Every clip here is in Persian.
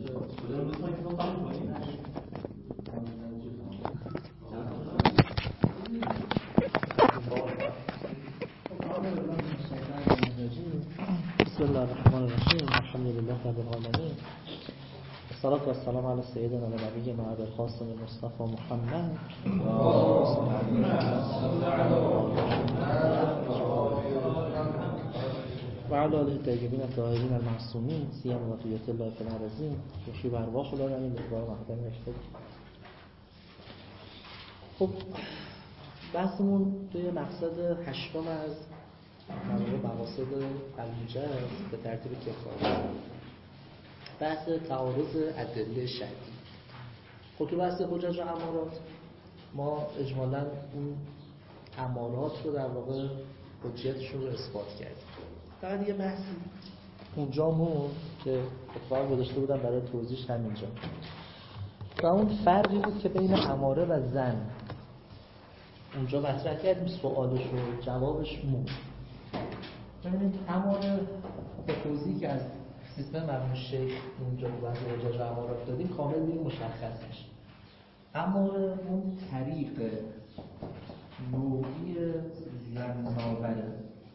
بسم الله الرحمن الرحیم. الحمد لله رب العالمین. الصلاة والسلام علی سیدنا و نبینا ابی القاسم مصطفی محمد و علی آله الطیبین الطاهرین المعصومین سیما بقیة الله فی الارضین خوشی بر ارواح العالمین بار مقدم رشته. خب بحثمون توی مقصد هشتم از مقاصد الحجه است به ترتیب کفایه. بحث تعارض ادله شرعی. خب تو بحث حجج و امارات ما اجمالاً اون امارات رو در واقع حجیتشون رو اثبات کردیم. فقط یه بحثی اونجا مون که اتفاق گذاشته بودم برای توضیحش همینجا و اون فرقی بود که بین اماره و زن اونجا مطرح کردیم. سوالش و جوابش مون. ببینید اماره به توضیحی که از سیستم مرحوم شیخ اونجا تو بحث حجج و امارات دادیم کامل دیگه مشخص میشه. اماره اون طریق نوعی زن نابره.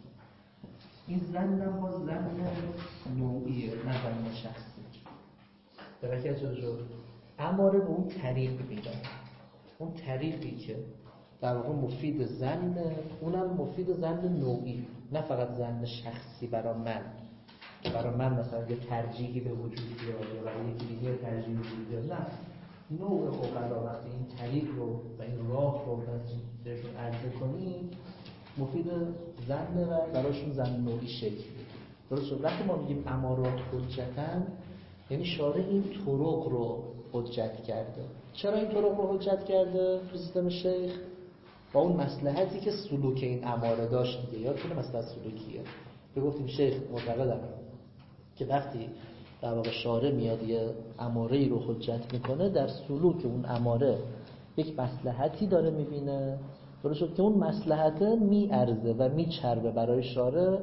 این زن هم با زن نوعیه نه زن شخصی. درکت شد. اماره به اون طریق میگن. اون طریقی که در واقع مفید زنه اونم مفید زن نوعی، نه فقط زن شخصی برای من که برای من مثلا یه ترجیحی به وجود بیاد یا برای یکی دیگه ترجیحی به وجود بیاد. نه، نوع عقلا وقتی این طریق رو و این راه رو بهشون عرضه کنیم مفید زن و براشون زن نوعی شکل میده. درست شد. وقتی ما میگیم امارات حجتن یعنی شارع این طرق رو حجت کرده. چرا این طرق رو حجت کرده تو سیستم شیخ؟ با اون مصلحتی که سلوک این اماره داشت دیگه. یادتونه مصلحت سلوکیه. گفتیم شیخ معتقدن که وقتی در واقع شارع میاد یه اماره‌ای رو حجت میکنه در سلوک اون اماره یک مصلحتی داره میبینه. درست شد که اون مصلحت میارزه و میچربه برای شارع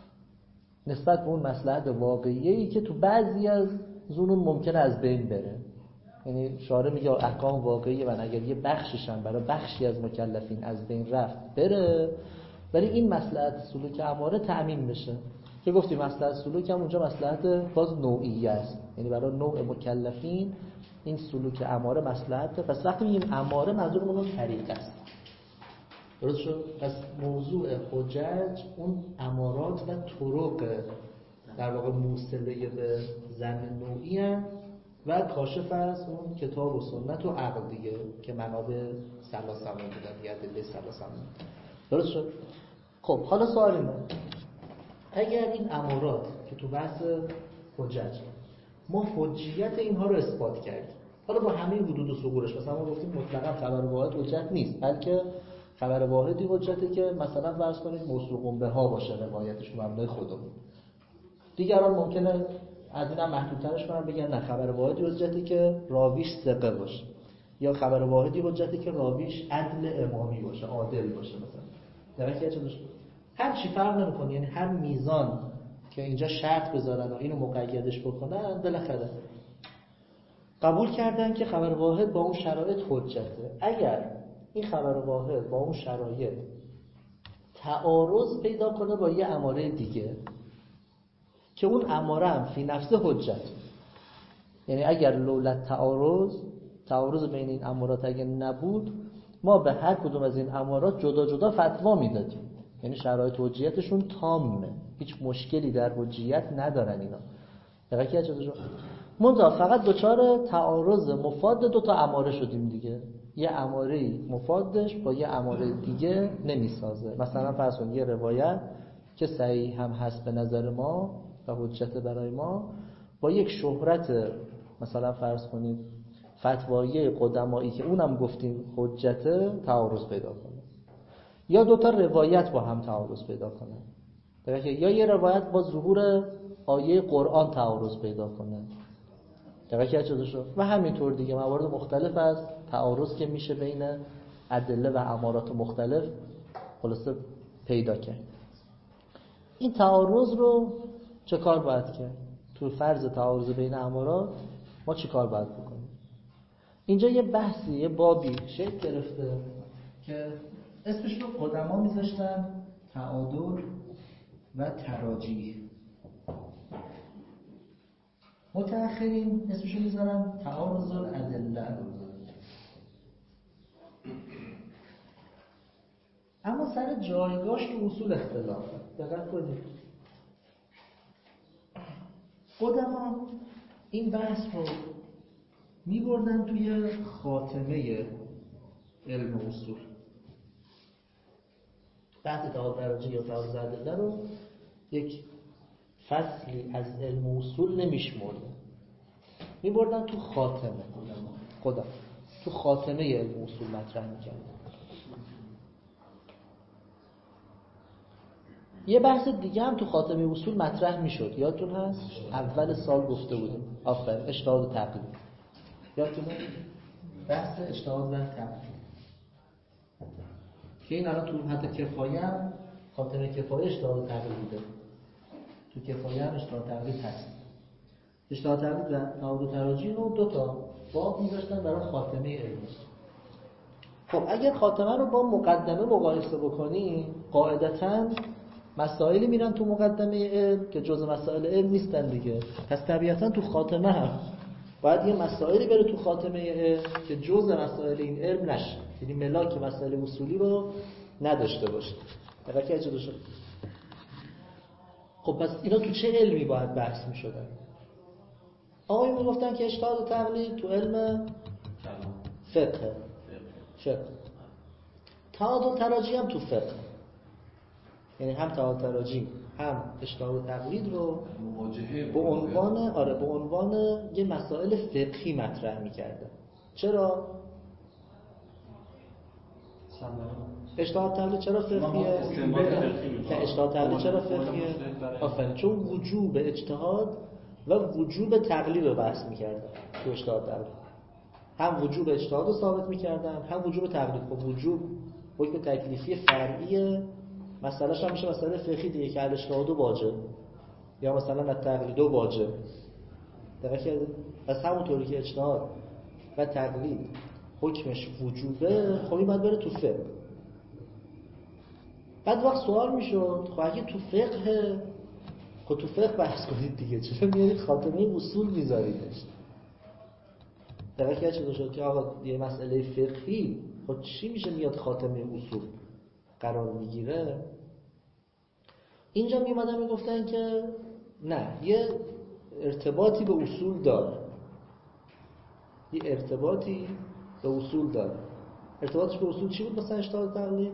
نسبت به اون مصلحت واقعیه‌ای که تو بعضی از ظنون ممکنه از بین بره. یعنی شارع میگه احکام واقعیه و اگر یه بخشش هم برای بخشی از مکلفین از بین رفت بره، ولی این مصلحت سلوک اماره تأمین بشه. که گفتیم مصلحت سلوک هم اونجا مصلحت باز نوعی است، یعنی برای نوع مکلفین این سلوک اماره مصلحت. پس وقتی میگیم اماره منظورمون اون طریق است. درست شد؟ پس موضوع حجج اون امارات و طرق در واقع موصله به زن نوعی هست و کاشف از اون کتاب و سنت و عقل دیگه که منابع ثلاثه بودن، یه ادله ثلاثه. درست شد؟ خب حالا سوال اینه اگر این امارات که تو بحث حجج ما حجیت اینها رو اثبات کردیم، حالا با همه وجود و ثبورش، مثلا ما گفتیم مطلقاً خبر واحد حجت نیست، بلکه خبر واحدی حجته که مثلا فرض کنید موثوق به ها باشه روایتش مبنای خودمون. دیگران ممکنه از اینم محدودترش کنن بگن نه خبر واحدی حجتی که راویش ثقه باشه، یا خبر واحدی حجتی که راویش عدل امامی باشه، عادل باشه. مثلا درکه چه داشت هر چی فرق نمیکنه، یعنی هر میزان که اینجا شرط بذارن و اینو مقیدش بکنن بالاخره قبول کردن که خبر واحد با اون شرایط حجته. اگر این خبر واحد با اون شرایط تعارض پیدا کنه با یه اماره دیگه که اون اماره هم فی نفسه حجت، یعنی اگر لولت تعارض بین این امارات اگه نبود ما به هر کدوم از این امارات جدا جدا فتوا میدادیم، یعنی شرایط حجیتشون تامه، هیچ مشکلی در حجیت ندارن اینا. دقیقاً چه شد؟ منتها فقط دوچار تعارض مفاد دو تا اماره شدیم دیگه. یه اماره مفادش با یه اماره دیگه نمیسازه. مثلا فرض کن یه روایت که صحیح هم هست به نظر ما و حجت برای ما با یک شهرت مثلا فرض کنید فتوایی قدمایی که اونم گفتیم حجت تعارض پیدا کنه، یا دوتا روایت با هم تعارض پیدا کنه، یا یه روایت با ظهور آیه قرآن تعارض پیدا کنه. دقیقاً چه شد؟ و همینطور دیگه موارد مختلف از تعارض که میشه بین ادله و امارات مختلف خلاصه پیدا کرد. این تعارض رو چه کار باید کرد؟ تو فرض تعارض بین امارات ما چی کار باید بکنیم؟ اینجا یه بحثی، یه بابی شکل گرفته که اسمش رو قدما میذاشتن تعادل و تراجیح، متأخرین اسمش رو میذارن تعارض الادله. اما سر جایگاهش تو اصول اختلاف. دقت کنید قدما این بحث رو میبردن توی خاتمه علم اصول. بحث تعادل تراجیح یا تعارض الادله رو یک فصلی از علم اصول نمیشمردن، میبردن تو خاتمه خدا تو خاتمه علم اصول مطرح میکردن. یه بحث دیگه هم تو خاتمه اصول مطرح میشد، یادتون هست؟ اول سال گفته بودیم. آفرین، اجتهاد و تقلید. یادتونه؟ بحث اجتهاد و تقلید که این الان تو حتی کفایه هم خاتمه کفایه اجتهاد و تقلیده. تو کفایه هم اجتهاد و تقلید هست. اجتهاد و تقلید و تعارض و تراجیح رو دو تا باب میذاشتن برای خاتمه علم. خب اگر خاتمه رو با مقدمه مقایسه بکنی، قاعدتاً مسائلی میرن تو مقدمه علم که جزء مسائل علم نیستن دیگه. پس طبیعتاً تو خاتمه هم باید یه مسائلی بره تو خاتمه علم که جزء مسائل این علم نشه، یعنی ملاک مسائل اصولی رو نداشته باشه. دقیقاً چه داشته؟ خب پس اینا تو چه علمی باید بحث میشدن؟ آقایون میگفتن که اجتهاد و تقلید تو علم فقه. تعادل و تراجیح هم تو فقه، یعنی هم تعادل تراجیح هم اجتهاد و تقلید رو به عنوان یه مسائل فقهی مطرح می‌کرده. چرا؟ اجتهاد تقلید چرا فقهیه؟ که اجتهاد تقلید چرا فقهیه؟ آفرین، چون وجوب اجتهاد و وجوب تقلید رو بحث می‌کرده تو اجتهاد تقلید. هم وجوب اجتهاد رو ثابت می‌کردن، هم وجوب تقلید. خب وجوب حکم تکلیفی فرعیه، مسئله‌اش هم میشه مسئله فقهی دیگه که اجتهاد واجب یا مثلا تقلید واجب. دقیقاً که پس همونطوری که اجتهاد و تقلید حکمش وجوبه، خب این باید بره تو فقه. بعد وقت سوال میشد خب اگه تو فقه، خب تو فقه بحث کنید دیگه، چرا میارید خاتمه اصول میذاریدش؟ دقیقاً چه شد که آقا یه مسئله فقهی خب چی میشه میاد خاتمه اصول قرار میگیره؟ اینجا میومدن میگفتن که نه، یه ارتباطی به اصول داره، یه ارتباطی به اصول داره. ارتباطش به اصول چی بود مثلا اجتهاد تقلید؟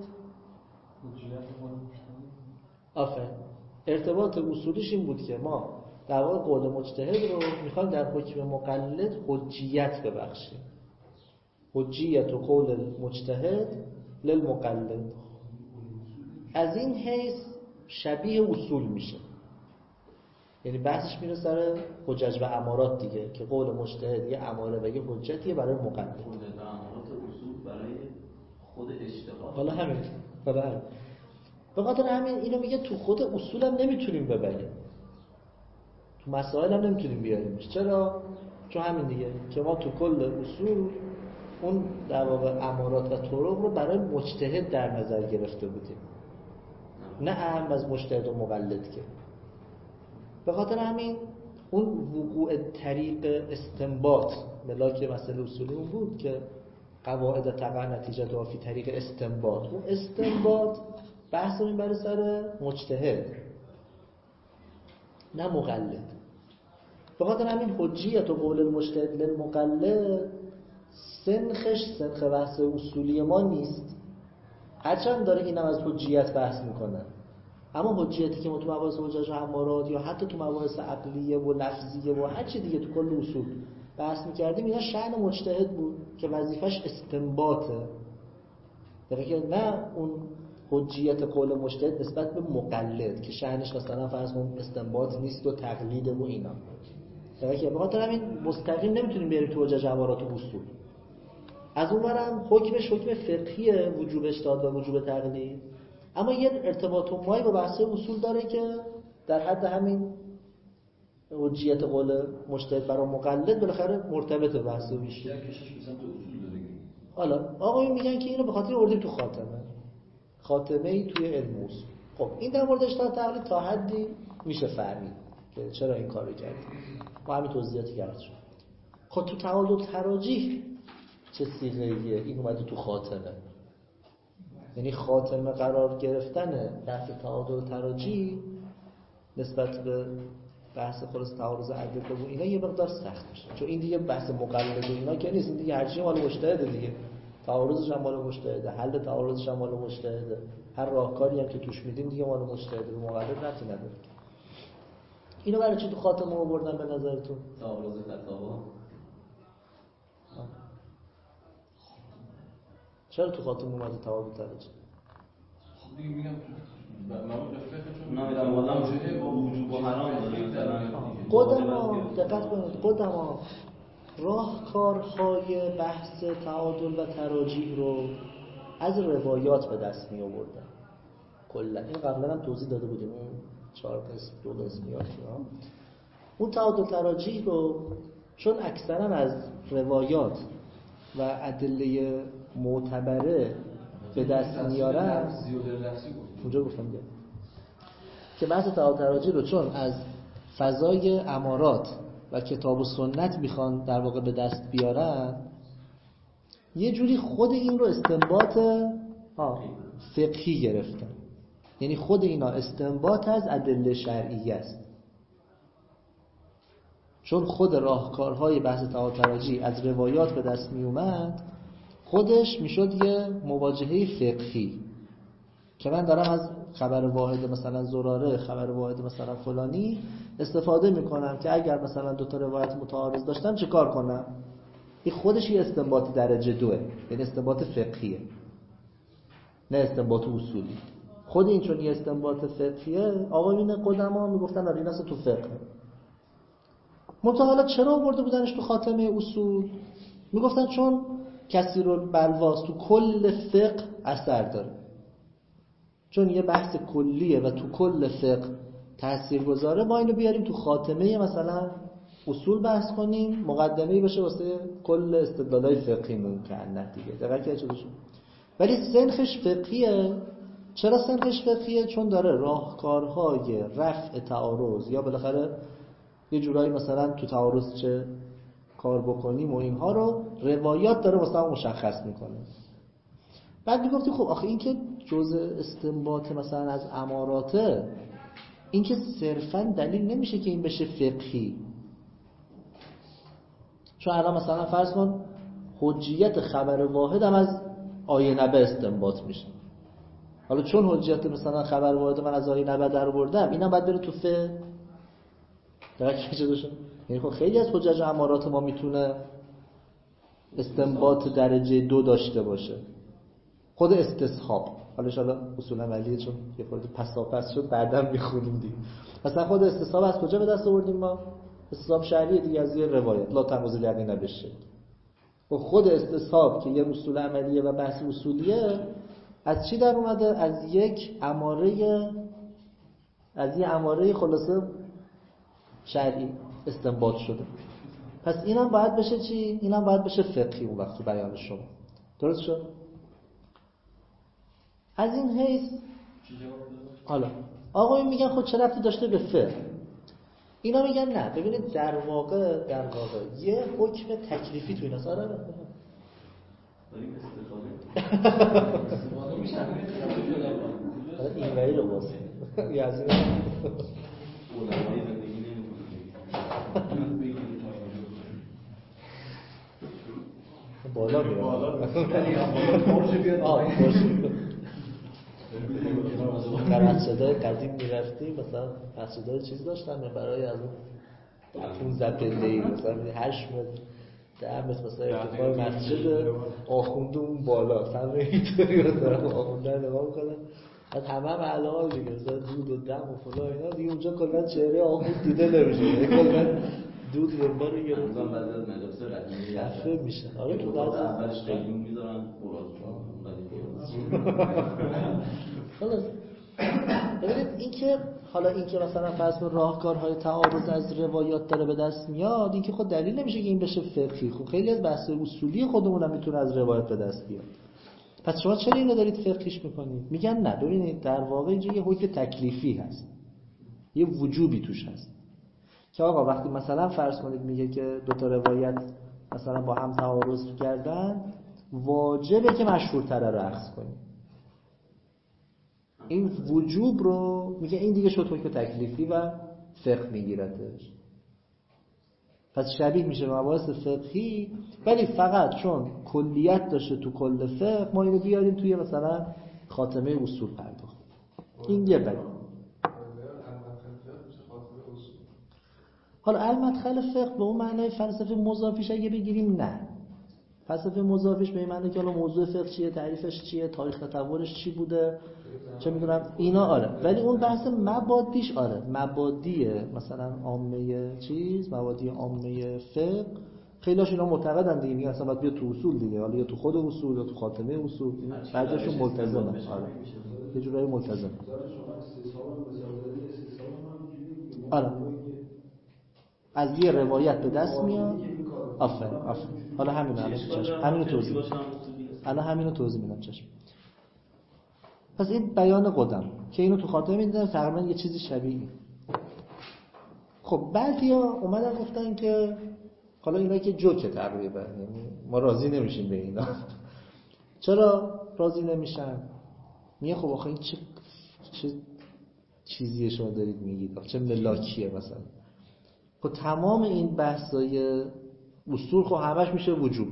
آفرین، ارتباط اصولیش این بود که ما در واقع قول مجتهد رو میخوایم در حکم مقلد حجیت ببخشیم. حجیت و قول مجتهد للمقلد. از این حیث شبیه اصول میشه، یعنی بحثش میره سر حجج و امارات دیگه، که قول مجتهد یه اماره و یه حجتیه برای مقلد. قول و امارات اصول برای خود اجتهاد. حالا همین به خاطر همین اینو میگه تو خود اصول هم نمیتونیم ببریم، تو مسائل هم نمیتونیم بیاریمش. چرا؟ چون همین دیگه که ما تو کل اصول اون در واقع امارات و طرق رو برای مجتهد در نظر گرفته بودیم، نه اهم از مجتهد و مقلد. که به خاطر همین اون وقوع طریق استنباط ملاک مسئله اصولی اون بود که قواعد تقع نتیجه فی طریق استنباط. اون استنباط بحث رو میبره سر مجتهد نه مقلد. به خاطر همین حجیت و قول المجتهد للمقلد سنخش سنخ بحث اصولی ما نیست، هرچند داره اینم از حجیت بحث میکنن، اما حجیتی که ما تو مباحث حجج و امارات یا حتی تو مباحث عقلیه و لفظیه و هر چی دیگه تو کل اصول بحث میکردیم، اینا شأن مجتهد بود که وظیفش استنباطه. که نه اون حجیت قول مجتهد نسبت به مقلد که شأنش مثلا فرض کن استنباط نیست و تقلید و اینا. که به خاطر همین مستقیم نمیتونیم بریم تو حجج و امارات و اصول. از اونورم حکمش حکم فقهیه، وجوب اجتهاد و وجوب تقلید، اما یه ارتباط مایی با بحث اصول داره که در حد همین حجیت قول مجتهد برای مقلد بالاخره مرتبط به بحث بیشتر. یا کشش مثلا تو اصول داره. حالا آقایون میگن که اینو به خاطر اردیم تو خاتمه‌ای توی علم اصول. خب این در مورد اجتهاد تقلید تا حدی میشه فهمید که چرا این کارو کرد. ما همین توضیحاتی کردیم. خب تو تعادل تراجیح چه صیغه‌ایه این اومده تو خاتمه؟ یعنی خاتمه قرار گرفتن بحث تعادل تراجیح نسبت به بحث خلاص تعارض ادله و اینا یه مقدار سخت میشه، چون این دیگه بحث مقلد و اینا که نیست، این دیگه هرچی مال مجتهده دیگه، تعارضش هم مال مجتهده، حل تعارضش هم مال مجتهده، هر راهکاری هم که توش میدیم دیگه مال مجتهده، به مقلد ربطی نداره. اینو برای چی تو خاتمه آوردن به نظرتون؟ تعارض فتاوا. چرا تو خاتمه اومده تعادل تراجیح؟ خب دیگه میگم مبادئ فقه اونا میگن والا وجوب و حرام داره. قدما دقت کنید، قدما راهکارهای بحث تعادل و تراجیح رو از روایات به دست می آوردن. کلا این قبلا هم توضیح داده بودیم، اون 4 قسم 2 قسمیات اون تعادل تراجیح رو چون اکثرا از روایات و ادله معتبره به دست میارن، اونجا گفتم دیگه که بحث تعادل تراجیح رو چون از فضای امارات و کتاب و سنت میخوان در واقع به دست بیارن، یه جوری خود این رو استنباط فقهی گرفتن. یعنی خود اینا استنباط از ادله شرعی است، چون خود راهکارهای بحث تعادل تراجیح از روایات به دست می اومد، خودش میشد یه مواجهه فقهی که من دارم از خبر واحد مثلا زراره، خبر واحد مثلا فلانی استفاده میکنم که اگر مثلا 2 تا روایت متعارض داشتم چه کار کنم. این خودش یه استنباط درجه 2، یعنی استنباط فقهیه نه استنباط اصولی. خود این چون یه استنباط فقهیه، آقایون قدما میگفتن آره این اصلا تو فقه. حالا چرا آورده بودنش تو خاتمه اصول؟ میگفتن چون کثیر البلواس تو کل فقه اثر داره، چون یه بحث کلیه و تو کل فقه تأثیر گذاره، ما اینو بیاریم تو خاتمه مثلا اصول بحث کنیم، مقدمه‌ای باشه واسه کل استدلالای فقهیمون که نه دیگه دقیقاً چه بشه. ولی سنخش فقهیه. چرا سنخش فقهیه؟ چون داره راهکارهای رفع تعارض یا بالاخره یه جورایی مثلا تو تعارض چه کار بکنیم و اینها رو روایات داره واسه هم مشخص میکنه. بعد میگفتی خب آخه این که جزء استنباط مثلا از اماراته، این که صرفا دلیل نمیشه که این بشه فقهی. چون الان مثلا فرض کن حجیت خبر واحد هم از آیه نبه استنباط میشه. حالا چون حجیت مثلا خبر واحد من از آیه نبه در بردم، اینم باید بره تو فقه. درک چه دوشون؟ یعنی خب خیلی از حجج امارات ما میتونه استنباط درجه 2 داشته باشه. خود استصحاب، حالا اصول عملیه چون یه خورده پساپس شد بعداً میخونیم دیگه. مثلا خود استصحاب از کجا به دست آوردیم ما؟ استصحاب شرعی دیگه از یه روایت لا تنقض الیقین نبشه. و خود استصحاب که یه اصول عملیه و بحث اصولیه، از چی در اومده؟ از یک اماره خلاصه شرعی استنباط شده. پس اینم باید بشه چی؟ اینم باید بشه فقهی اون وقت تو بیان شما. درست شد؟ از این حیث حالا آقایون میگن خود چه ربطی داشته به فقه؟ اینا میگن نه، ببینید در واقع یه حکم تکلیفی تو ایناست. آره این ولی رو باز یه از این بالا میره در مسجدهای قدیم میرفتی مثلا مسجدهای چیز داشتن برای از اون 15 پله‌ای مثلا 8 متر 10 متر مثلا ارتفاع مسجد آخونده اون بالا سمت اینطوری رو دارم آخونده نگاه میکنم. بعد همه علامه دیگه مثلا دود و دم و فلان اینا دیگه اونجا کلا چهره آخوند دیده نمیشه، کلا دود رنبا رو گرفت. مثلا بعد از مدرسه قدیمی خفه میشه. آره تو بعضی اولش قیمون میذارن خلاص. ببینید اینکه حالا اینکه مثلا فرض کن راهکارهای تعارض از روایات داره به دست میاد، این که خود دلیل نمیشه که این بشه فقهی. خب خیلی از بحث اصولی خودمون هم میتونه از روایات به دست بیاد. پس شما چرا اینو دارید فقهیش میکنید؟ میگن نه، ببینید در واقع اینجا یه حکم تکلیفی هست، یه وجوبی توش هست که آقا وقتی مثلا فرض کنید میگه که دو تا روایت مثلا با هم تعارض کردن، واجبه که مشهورتره رو اخذ کنیم. این وجوب رو میگه این دیگه شد حکم تکلیفی و فقه میگیرتش. پس شبیه میشه به مباحث فقهی، ولی فقط چون کلیت داشته تو کل فقه ما اینو بیاریم توی مثلا خاتمه اصول پرداخت. این یه بله. حالا المدخل فقه به اون معنای فلسفه مضافیش اگه بگیریم نه. فلسفه مضافیش به این معنی که حالا موضوع فقه چیه، تعریفش چیه، تاریخ تطورش چی بوده، چه میدونم اینا، آره. ولی اون بحث مبادیش، آره، مبادی مثلا عامه چیز، مبادی عامه فقه خیلیش اینا معتقدن دیگه، میگن اصلا باید بیا تو اصول دیگه، حالا یا تو خود اصول یا تو خاتمه اصول، بعضیشون ملتزمن، آره، یه جورایی ملتزم. آره، از یه روایت به دست میاد. آفرین. حالا همینو توضیح میدم چشم. پس این بیان قدم که اینو تو خاطر میدونم تقریبا یه چیزی شبیه. خب بعضیا اومدن گفتن که حالا اینا که جوکه تقریبا، یعنی ما راضی نمیشیم به اینا. چرا راضی نمیشن؟ میگه خب آخه این چه چیزیه شما دارید میگید، چه ملاکیه مثلا. خب تمام این بحثای اصول خب همش میشه وجوب.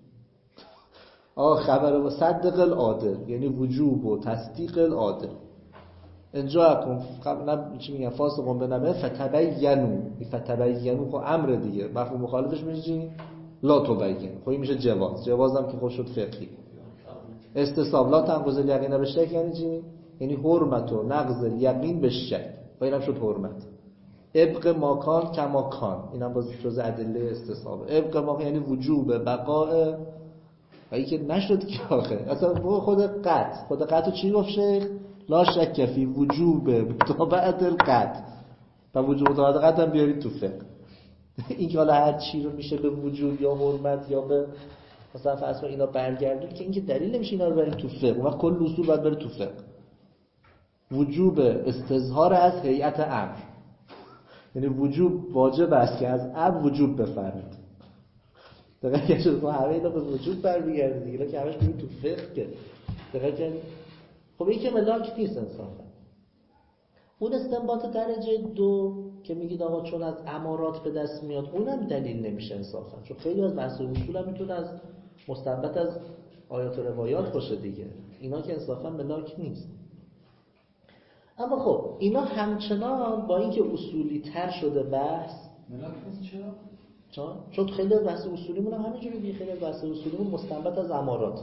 خبر و صدق العادل یعنی وجوب و تصدیق العادل. اینجا قبلا چی میگن فاسقون به نبه فتبینو خب امر دیگه، مفهوم مخالفش میشه چی؟ لا تبین. خب این میشه جوازم که خود شد فقهی. استصحاب لا تنقض الیقین بالشک یعنی چی؟ یعنی حرمت و نقض الیقین بالشک، و اینم شد حرمت. ابق ماکان کما کان، اینم باز جزء ادله استصحاب. ابق ماکان یعنی وجوب بقاء، و این که نشد که آخه اصلا خود قطع چی گفت شیخ؟ لا شک فی وجوب متابعت القطع، و وجوب متابعت قطع هم بیارید تو فقه. این که حالا هر چی رو میشه به وجوب یا حرمت یا به مثلا فرض اینا برگردون، که این که دلیل نمیشه اینا رو بریم تو فقه. اون وقت کل اصول باید بره تو فقه. وجوب استظهار از هیئت امر، یعنی وجوب واجب است که از امر وجوب بفرماید. دقیقاً که شد همه اینا به وجود برمیگرده دیگه، که همش میگه تو فقه که دقیقاً. خب این که ملاک نیست انصافا. اون استنباط درجه 2 که میگید آقا چون از امارات به دست میاد، اونم دلیل نمیشه انصافا، چون خیلی از بحث اصول هم میتونه از مستنبط از آیات و روایات باشه دیگه. اینا که انصافا ملاک نیست. اما خب اینا همچنان با اینکه اصولی تر شده بحث ملاک نیست. چون خیلی از بحث اصولیمون هم همینجوری دیگه، خیلی از بحث اصولیمون مستنبط از امارات.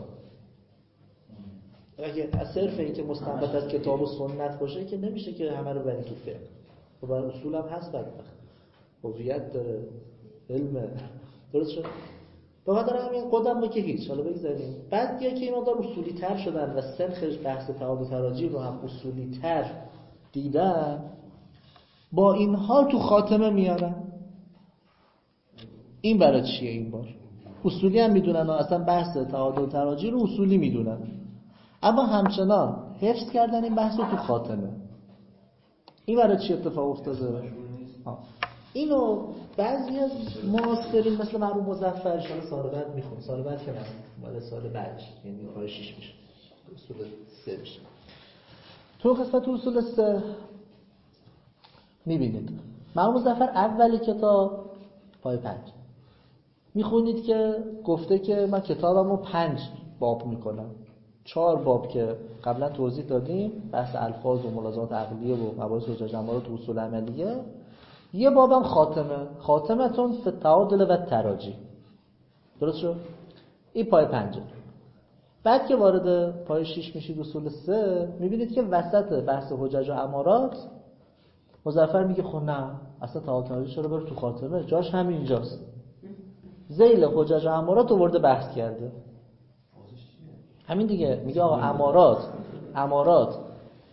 اگه از صرف این که مستنبط از کتاب و سنت باشه که نمیشه که همه رو بریم تو فقه. خب اصول هم هست بدبخت، هویت داره، علم، درست شد. فقط داره همین قدم با که هیچ. حالا بگذاریم بعد که اینا دار اصولی تر شدن و سنخش بحث تعادل و تراجیح رو هم اصولی تر دیدن، با این حال تو خاتمه میارن. این برای چیه این بار؟ اصولی هم میدونن، اصلا بحث تعادل و تراجیح رو اصولی میدونن، اما همچنان حفظ کردن این بحث رو تو خاتمه. این برای چی اتفاق افتاده؟ اینو بعضی از معاصرین مثل مرحوم مظفر سال بعد میخون، سال بعد که مال سال بعد، یعنی پای 6 میشه، اصول 3 میشه. تو قسمت اصول 3 میبینید مرحوم مظفر اول کتاب پای 5 میخونید که گفته که من کتابمو 5 باب میکنم. 4 باب که قبلا توضیح دادیم، بحث الفاظ و ملاحظات عقلیه و مباحث حجج امارات و اصول عملیه. یه بابم خاتمتون فی التعادل و تراجیح. درست شد؟ این پای 5. بعد که وارد پای 6 میشید اصول 3 میبینید که وسط بحث حجج و امارات مظفر میگه خب نه اصلا تعادل تراجیح چرا بره تو خاتمه، جاش همینجاست. ذیل حجج و امارات آورده بحث کرده. همین دیگه، میگه آقا امارات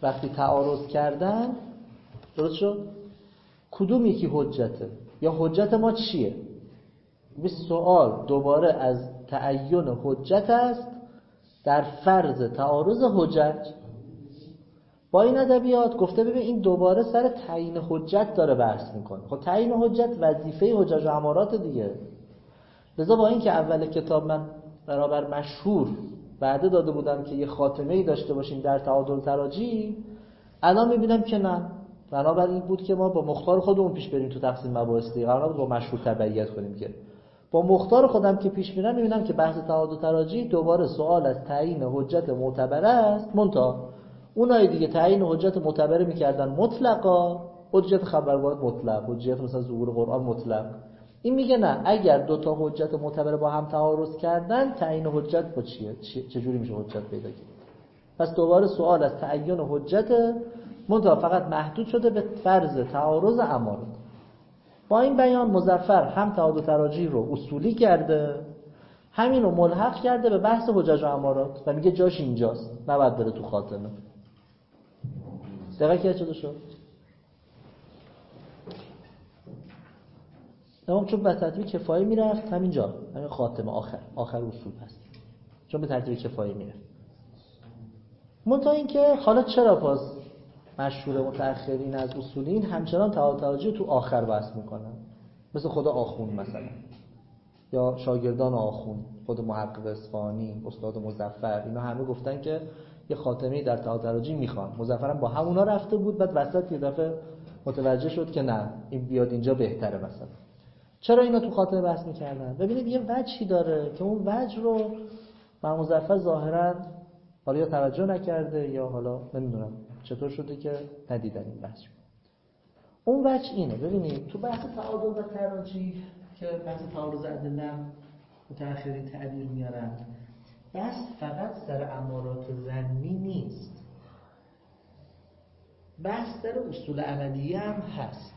وقتی تعارض کردن، درست شد؟ کدوم یکی حجته یا حجت ما چیه؟ به سوال دوباره از تعین حجت است در فرض تعارض حجت. با این ادبیات گفته ببین این دوباره سر تعیین حجت داره بحث میکنه. خب تعیین حجت وظیفه حجج و امارات دیگه. لذا با این که اول کتاب من برابر مشهور وعده داده بودم که یه خاتمه‌ای داشته باشیم در تعادل تراجی، الان میبینم که نه، بنابر این بود که ما با مختار خودمون پیش بریم تو تقسیم مباحث دیگه، قرار با مشهور تبعیت کنیم. که با مختار خودم که پیش میرم میبینم که بحث تعادل تراجی دوباره سوال از تعیین حجت معتبره است. منتها اونای دیگه تعیین حجت معتبره میکردن مطلقا، حجت خبرگاه مطلق، حجت مثلا ظهور قرآن مطلق. این میگه نه، اگر دو تا حجت معتبره با هم تعارض کردن تعیین حجت با چیه؟ چجوری میشه حجت پیدا کرد؟ پس دوباره سوال از تعیین حجت، منتها فقط محدود شده به فرض تعارض امارات. با این بیان مظفر هم تعادل تراجی رو اصولی کرده، همین رو ملحق کرده به بحث حجج و امارات و میگه جاش اینجاست، نباید بره تو خاتمه. دقیقه که چطور شد؟ تمام، چون به ترتیب کفایه میرفت همینجا، همین خاتمه آخر اصول هست، چون به ترتیب کفایه میرفت. منتها این که حالا چرا پس مشهور متأخرین از اصولین همچنان تعادل تراجی تو آخر بحث میکنن، مثل خود آخوند مثلا یا شاگردان آخوند، خود محقق اصفهانی، استاد مظفر، اینا همه گفتن که یه خاتمه‌ای در تعادل تراجی میخوان. مظفرم با همونا رفته بود، بعد وسط یه دفعه متوجه شد که نه، این بیاد اینجا بهتره. مثلا چرا اینا تو خاتمه بحث میکردن؟ ببینید یه وجهی داره که اون وجه رو محمود مظفر ظاهرا حالا یا توجه نکرده یا حالا نمیدونم چطور شده که ندیدن این بحث. اون وجه اینه، ببینید تو بحث تعادل و تراجی که بحث تعارض ادله متأخرین تعبیر میارن، بحث فقط سر امارات ظنی نیست، بحث سر اصول عملیه هم هست.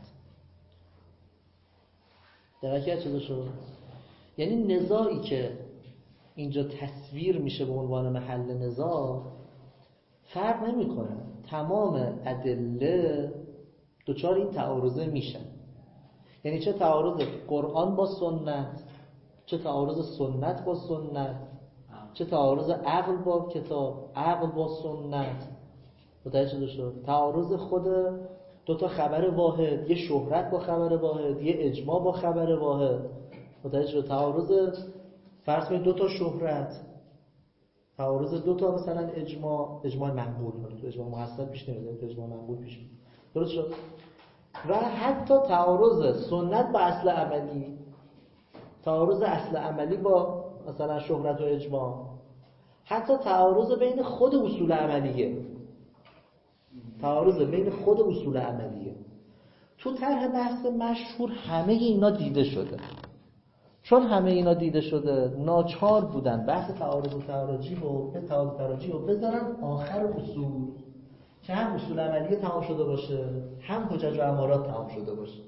دقیقه چطور شد؟ یعنی نزاعی که اینجا تصویر میشه به عنوان محل نزاع فرق نمیکنه، تمام ادله دوچار این تعارضه میشن. یعنی چه تعارض قرآن با سنت، چه تعارض سنت با سنت، چه تعارض عقل با کتاب، عقل با سنت. متوجه شد؟ تعارض خود دو تا خبر واحد، یه شهرت با خبر واحد، یه اجماع با خبر واحد. متوجه شد؟ تعارض فرض کنید دو تا شهرت، تعارض دو تا مثلا اجماع منقول، تو اجماع محصل پیش نمیاد، تو اجماع منقول پیش میاد. درست شد؟ و حتی تعارض سنت با اصل عملی، تعارض اصل عملی با مثلا شهرت و اجماع، حتی تعارض بین خود اصول عملیه، تعارض بین خود اصول عملیه. تو طرح بحث مشهور همه اینا دیده شده. چون همه اینا دیده شده ناچار بودن بحث تعارض و تراجی رو بذارن آخر اصول که هم اصول عملیه تمام شده باشه، هم حجج و امارات تمام شده باشه.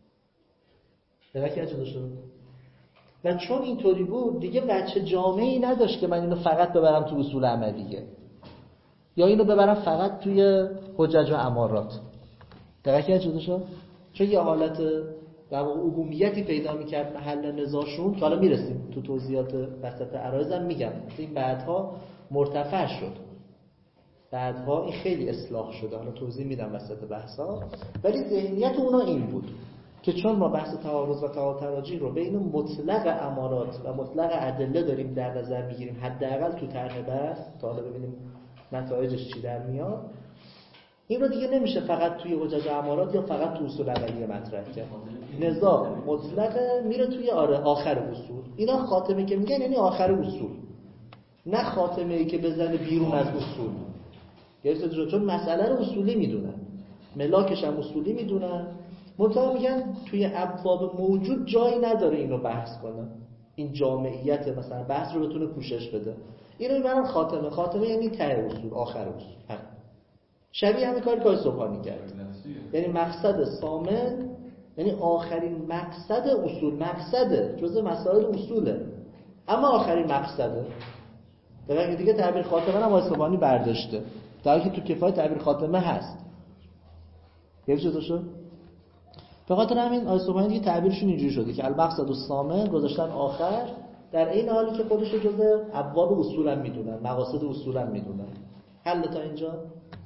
درک شده شد. و چون اینطوری بود دیگه بچه جامعی نداشت که من اینو فقط ببرم تو اصول عملیه یا اینو ببرم فقط توی حجج و امارات. درک شده شد. چون یه حالت در واقع عمومیتی پیدا می‌کرد محل نزاعشون که حالا میرسیم تو توضیحات وسط عرایزم میگم. این بعدها مرتفع شد، بعدها این خیلی اصلاح شده، حالا توضیح میدم وسط بحثا. ولی ذهنیت اونا این بود که چون ما بحث تعارض و تعادل تراجی رو بین مطلق امارات و مطلق ادله داریم در نظر میگیریم، حداقل تو طرح بحث تا حالا ببینیم نتایجش چی در میاد، این رو دیگه نمیشه فقط توی حجج امارات یا فقط تو اصول عملیه مطرح کرد. نزاع مطلق میره توی آخر اصول. اینا خاتمه که میگن یعنی آخر اصول، نه خاتمه ای که بزنه بیرون از اصول. گرفتید؟ چون مسئله رو اصولی میدونن، ملاکش هم اصولی میدونن، منتها میگن توی ابواب موجود جایی نداره اینو بحث کنه، این جامعیت مثلا بحث رو بتونه پوشش بده. اینو میبرن خاتمه یعنی ته اصول، آخر اصول. شبیه همین کاری که سبحانی کرد، یعنی مقصد سامن، یعنی آخرین مقصد اصول، مقصد جزء مسائل اصوله اما آخرین مقصده. درسته دیگه تعبیر خاتمه هم سبحانی برداشته. در حالی که تو کفایه تعبیر خاتمه هست. یه چیز شد. به خاطر همین آیه صبحانی دیگه تعبیرشون اینجوری شده که المقصد الثامن گذاشتن آخر، در این حالی که خودشو جزء ابواب اصولا میدونن، مقاصد اصولا میدونن. حل تا اینجا؟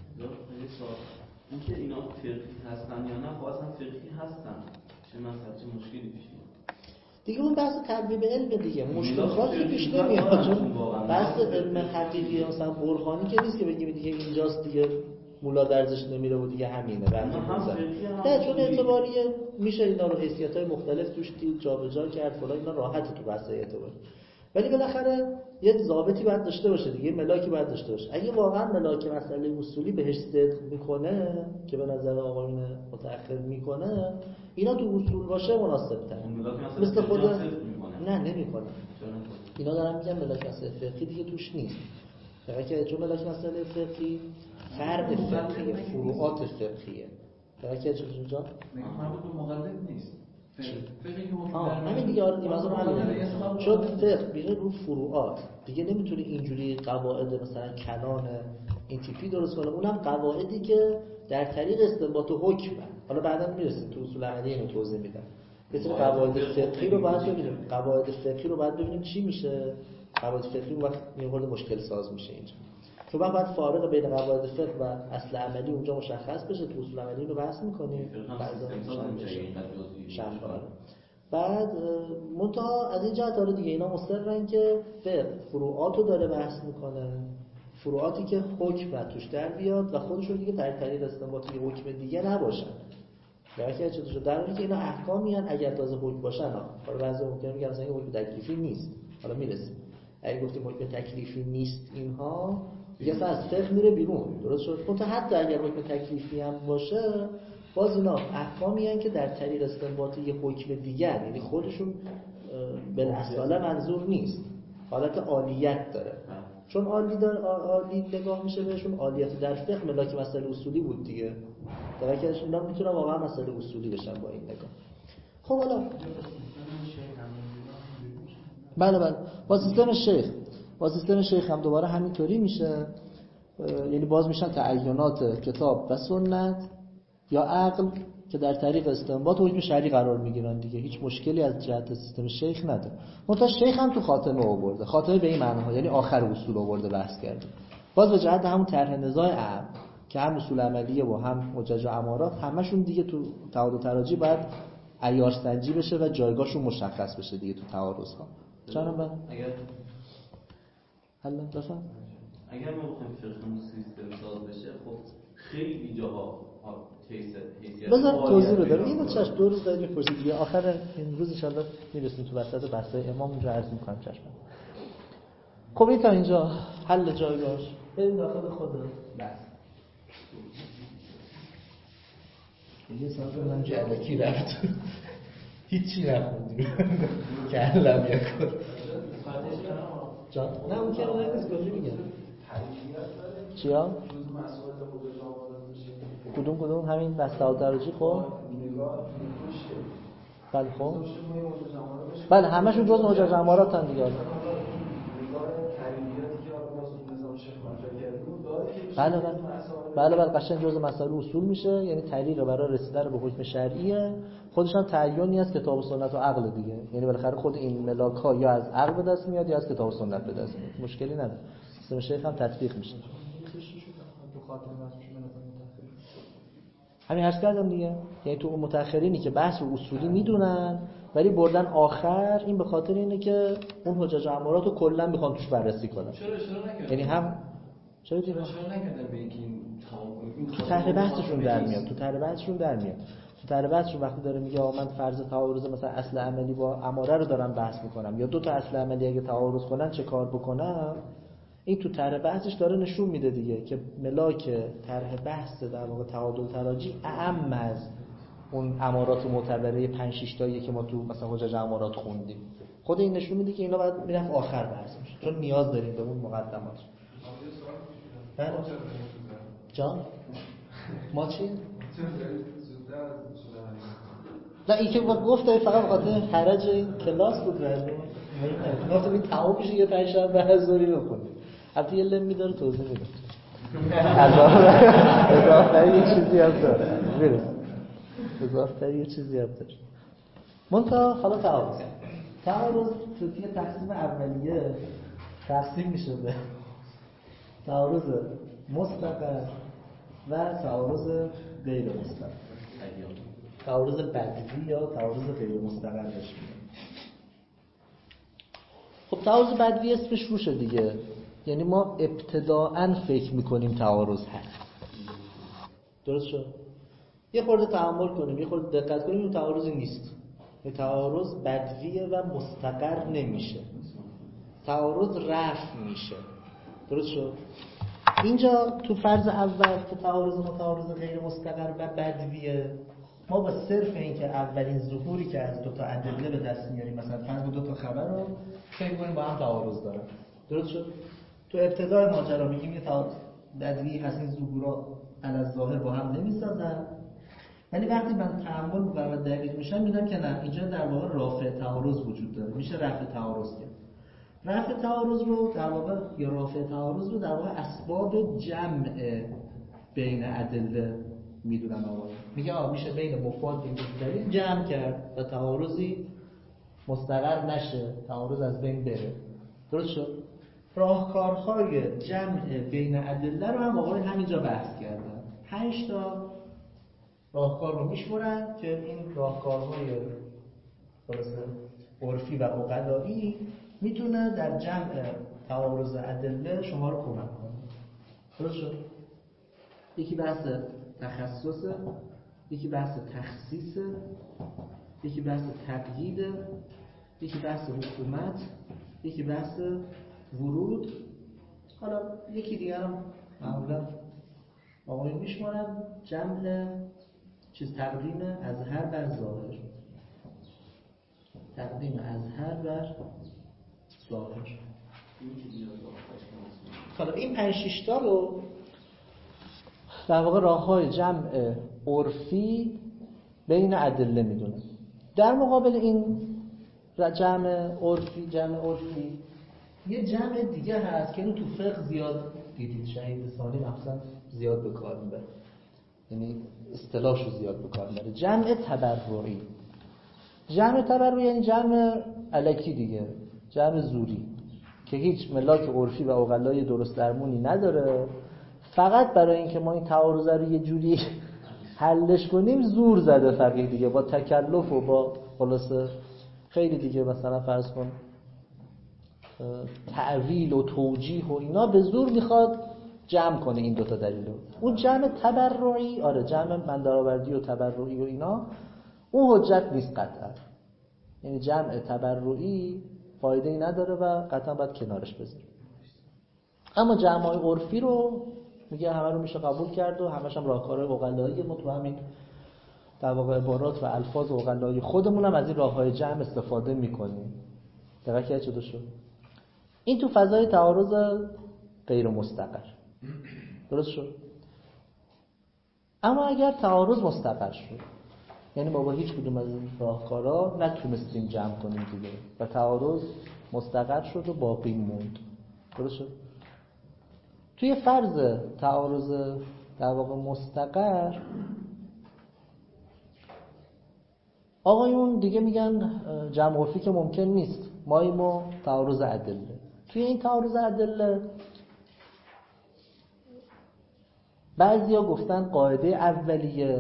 اینکه اینا فقهی هستن یا نه، خواستن فقهی هستن، چه مسئله، چه مشکلی پیش میاد؟ دیگه اون بحث تربیب علم دیگه، مشکل خاصی پیش نمیاد، چون بحث علم حقیقی مثلا برهانی که نیست که بگیم دیگه اینجاست دیگه مولا درزش نمیره و دیگه همینه نه، چون اعتباریه میشه اینا رو حیثیت‌های مختلف توش جابجا کرد فلان، اینا راحته تو بحث اعتباری. ولی بالاخره یه ضابطی باید داشته باشه دیگه، ملاکی باید داشته باشه. اگه واقعا ملاک مسئله اصولی بهش صدق میکنه که به نظر آقایون متأخر میکنه، اینا تو اصول باشه مناسب‌تره. مثل خود نه نمیکنه. اینا دارن میگن ملاک مسئله فقهی دیگه توش نیست. فقط چون ملاک مسئله فقهی فرع فقهی، فروعات فقهیه. فقط چه جا؟ مربوط به مقلد نیست. همین دیگه آره دیگه مثلا همین. چون فقه میره رو فروعات. دیگه نمیتونه اینجوری قواعد مثلا کلان این تیپی درست کنه. اونم قواعدی که در طریق استنباط و حکمه. حالا بعدا میرسیم تو اصول عملی اینو توضیح میدم. مثلا قواعد فقهی رو باید ببینیم. قواعد فقهی رو باید ببینیم چی میشه. قواعد فقهی وقت میخورد مشکل ساز میشه اینجا. چون باید فارق بین قواعد فقه و اصل عملی اونجا مشخص بشه. تو اصول عملی رو بحث میکنیم. بعد منتها از این جهت داره دیگه اینا مصرن که فقه فروعاتو داره بحث میکنه، فروعاتی که حکم توش در بیاد و خودشون دیگه در طریق استنباط یه حکم دیگه نباشن. در حالی که اینا احکامی ان اگر تازه حکم باشن. حالا بعضی ممکنه میگن مثلا این حکم تکلیفی نیست. حالا میرسیم. اگه گفتیم حکم تکلیفی نیست اینها دیگه اصلا از فقه میره بیرون. درست شد؟ منتها حتی اگر حکم تکلیفی هم باشه، باز اینا احکامی هستند که در طریق استنباط یه حکم دیگر، یعنی خودشون بالاصاله منظور نیست، حالت عالیت داره. چون عالی نگاه میشه بهشون، عالیت در فقه ملاک مسئله اصولی بود دیگه. در واقع اینا میتونن واقعا مسئله اصولی بشن با این نگاه. خب حالا بله با سیستم شیخ هم دوباره همینطوری میشه. یعنی باز میشن تعینات کتاب و سنت یا عقل که در طریق استنباط حکم شرعی قرار میگیرن دیگه. هیچ مشکلی از جهت سیستم شیخ نداره. منتها شیخ هم تو خاتمه آورده. خاتمه به این معناها یعنی آخر اصول آورده بحث کرده. باز به جهت همون طرح نزاع عام که هم اصول عملیه و هم حجج و امارات، همشون دیگه تو تعارض و تراجی باید عیار سنجی بشه و جایگاهشون مشخص بشه دیگه تو تعارض ها. جانم اگر حالا بفهم اگر ما بخوایم فقه سیستم ساز بشه، خب خیلی جاها حیثیت بذار توضیح بده. اینو چش دو روز داریم می‌پرسید دیگه. آخر این روز ان شاء الله میرسیم تو وسط بحث‌های امام اونجا عرض می‌کنم چشم. خب این تا اینجا حل جایگاهش. بریم داخل خود بحث. یه ساعت من جلکی رفت. هیچی نخوندیم. که علم یکن. جان نه اون که نیست کجا میگم. چیا؟ کدوم همین بسته‌ها دراجی. خب بله خب بله همشون جز حجج اماراتن دیگه. بله قشنگ جزء مسائل اصول میشه، یعنی طریق برای رسیدن به حکم شرعیه. خودش هم تعیینی از کتاب و سنت و عقل دیگه، یعنی بالاخره خود این ملاک ها یا از عقل به دست میاد یا از کتاب و سنت به دست میاد. مشکلی نداره. سیستم شیخ هم تطبیق میشه. همین عرض کردم دیگه، یعنی تو متأخرینی که بحث و اصولی میدونن ولی بردن آخر، این به خاطر اینه که اون حجج و امارات رو کلا میخوان توش بررسی کنن. چرا نکردن؟ یعنی هم چرا نکردن به اینکه تو طرح بحثشون در میاد. تو طرح بحثشون وقتی داره میگه آقا من فرض تعارض مثلا اصل عملی با اماره رو دارم بحث میکنم، یا دو تا اصل عملی اگه تعارض کنن چه کار بکنم، این تو طرح بحثش داره نشون میده دیگه که ملاک طرح بحث در واقع تعادل تراجی اعم از اون امارات معتبره 5-6 تایی که ما تو مثلا حجج امارات خوندیم. خود این نشون میده که اینا باید میرفت آخر بحث میشه، چون نیاز داریم به اون مقدمات. جان ما چی؟ نه این که گفته فقط بخاطر حرج این کلاس بود رد گفتم این تمام میشه یه 5 شب بحث داری بکنیم. البته یه لمی داره توضیح میده. اضافه یه چیزی هم داره برسه اضافه یه چیزی هم داره منتها حالا تعارض توی تقسیم اولیه تقسیم میشه به تعارض مستقر و تعارض غیر مستقر. تعارض بدوی یا تعارض غیر مستقر بهش میگن. خب تعارض بدوی اسمش روشه دیگه، یعنی ما ابتداءً فکر میکنیم تعارض هست. درست شد؟ یه خورده تأمل کنیم، یه خورده دقت کنیم، این تعارضی نیست. این تعارض بدویه و مستقر نمیشه. تعارض رفع میشه. درست شد؟ اینجا تو فرض اول که تعارض متعارض غیر مستقر و بدویه، ما با صرف این که اولین ظهوری که از دو تا ادله به دست میاریم، مثلا فرض دو تا خبر رو فکر کنیم با هم تعارض دارن. درست شد؟ تو ابتدای ماجرا میگیم یه تعارض بدوی هست، این ظهورا علی ظاهر با هم نمیسازن. ولی وقتی من تأمل می‌کنم و دقیق میشم میبینم که نه، اینجا در واقع رافع تعارض وجود داره. میشه رفع تعارض کرد. رفع تعارض رو در واقع یا رافع تعارض رو در واقع اسباب جمع بین ادله میدونن. آقا میگه میشه بین مفاد این دلیل جمع کرد و تعارضی مستقر نشه، تعارض از بین بره. درست شد؟ راهکارهای جمع بین ادله رو هم آقا همینجا بحث کردن. 5 تا راهکار رو میشمرن که این راهکارهای خلاصه عرفی و عقلایی میتونه در جمع تعارض ادله شما رو کمک کنه. درست شد؟ یکی بحث تخصص، یکی بحث تخصیص، یکی بحث تقیید، یکی بحث حکومت، یکی بحث ورود. حالا یکی دیگه هم معمولا آقایون میشمارن، جمع تقدیم اظهر بر ظاهر. تقدیم اظهر بر ظاهر. حالا این 5-6 تا رو در واقع راه‌های جمع عرفی بین ادله میدونه. در مقابل این جمع عرفی یه جمع دیگه هست که اینو تو فقه زیاد دیدید، شهید ثانی مثلا زیاد به کار میبره، یعنی اصطلاحشو زیاد به کار میبره، جمع تبرعی. جمع تبرعی یعنی جمع الکی دیگه، جمع زوری که هیچ ملاک عرفی و عقلایی درست درمونی نداره، فقط برای اینکه ما این تعارض رو یه جوری حلش کنیم زور زده فقیه دیگه، با تکلف و با خلاصه خیلی دیگه، مثلا فرض کن تعویل و توجیه و اینا به زور میخواد جمع کنه این دوتا دلیلو. اون جمع تبرعی، آره جمع مندرآوردی و تبرعی و اینا، اون حجت نیست قطعا. یعنی جمع تبرعی فایده ای نداره و قطعا باید کنارش بذاریم. اما جمع‌های عرفی رو میگه همه رو میشه قبول کرد و همش هم راهکارهای عقلایی، ما تو همین در واقع عبارات و الفاظ عقلایی خودمون هم از این راه‌های جمع استفاده میکنیم. دقیقاً چه شد؟ این تو فضای تعارض غیر مستقر. درست شد؟ اما اگر تعارض مستقر شد، یعنی ما با هیچ کدوم از این راهکارا نتونستیم جمع کنیم دیگه و تعارض مستقر شد و باقی موند. درست شد؟ توی فرض تعارض در واقع مستقر، آقایون دیگه میگن جمع عرفی که ممکن نیست، ماییم تعارض ادله. توی این تعارض ادله بعضیا گفتن قاعده اولیه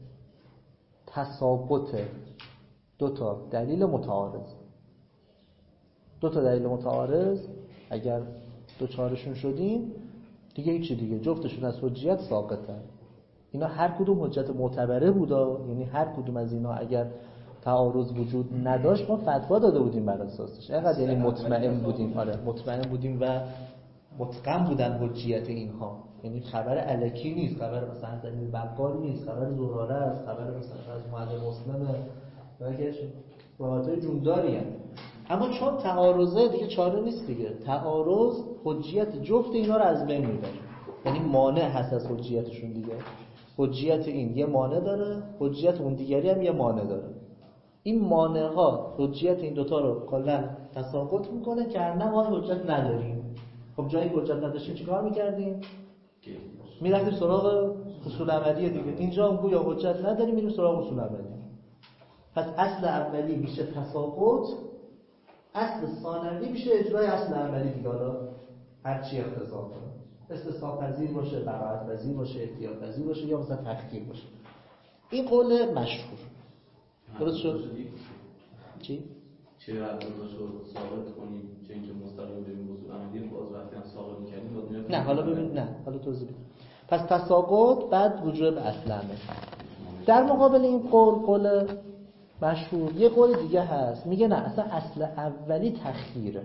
تساقط دو تا دلیل متعارض. دو تا دلیل متعارض اگر دوچارشون شدیم دیگه هیچی دیگه، جفتشون از حجیت ساقطن. اینا هر کدوم حجت معتبره بودا، یعنی هر کدوم از اینا اگر تعارض وجود نداشت ما فتوا داده بودیم بر اساسش. اینقدر یعنی مطمئن بودیم، آره مطمئن بودیم و متقن بودن حجیت اینها. یعنی خبر الکی نیست، خبر مثلا دلیل بقال نیست، خبر زراره است، خبر مثلا از معلم مسلمه، بلکه روایت‌های جونداری هست. اما چون تعارضه دیگه چاره نیست دیگه، تعارض حجیت جفت اینا رو از بین میبره، یعنی مانع هست از حجیتشون دیگه. حجیت این یه مانع داره، حجیت اون دیگری هم یه مانع داره. این مانع ها حجیت این دوتا رو کلا تساقط میکنه که هر نه ما حجت نداریم. خب جایی حجت نداشتیم چیکار میکردیم؟ میرفتیم سراغ اصول عملی دیگه. اینجا هم گویا حجت نداریم، میریم سراغ اصول عملی. پس اصل اولی میشه تساقط، اصل ثانوی میشه اجرای اصل عملی دیگه. حالا هر چی اقتضا کنه، استثناء پذیر باشه، براءت پذیر باشه، احتیاط پذیر باشه، یا مثلا تفکیک باشه. این قول مشهور. درست شد؟ چی؟ چه عددش رو ثابت کنیم، چه اینکه مستقیم بریم اصول عملی، باز وقتی هم ثابت می‌کنیم نه حالا ببین، نه حالا توضیح بدم. پس تساقط بعد رجوع به اصل عملی. در مقابل این قول مشهور یه قول دیگه هست، میگه نه اصلا اصل اولی تخییره.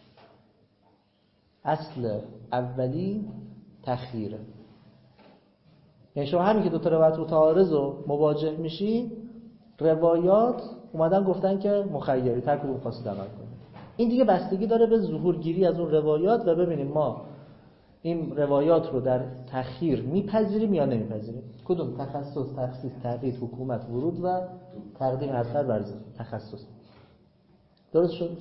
اصل اولی تخییره. یعنی شما همین که دو تا روایت متعارض رو مواجه میشی، روایات اومدن گفتن که مخیری، هر کدوم خواستید عمل کنید. این دیگه بستگی داره به ظهورگیری از اون روایات و ببینیم ما این روایات رو در تخییر میپذیریم یا نمیپذیریم. کدوم؟ تخصص، تخصیص، تقیید، حکومت، ورود و تقدیم اثر بر تخصص. درست شد؟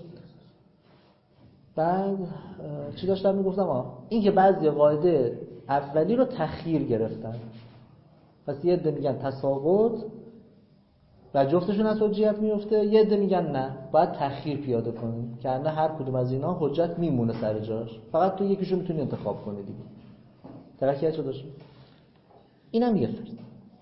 بعد چی داشتم میگفتم؟ این که بعضی قاعده اولی رو تخییر گرفتن، پس یه عده میگن تساقط و جفتشون از حجیت میفته، یه عده میگن نه باید تخییر پیاده کنیم که نه هر کدوم از اینا حجت میمونه سر جاش، فقط تو یکیشو میتونی انتخاب کنی دیگه. توجه شده باشه. اینم یه فرض.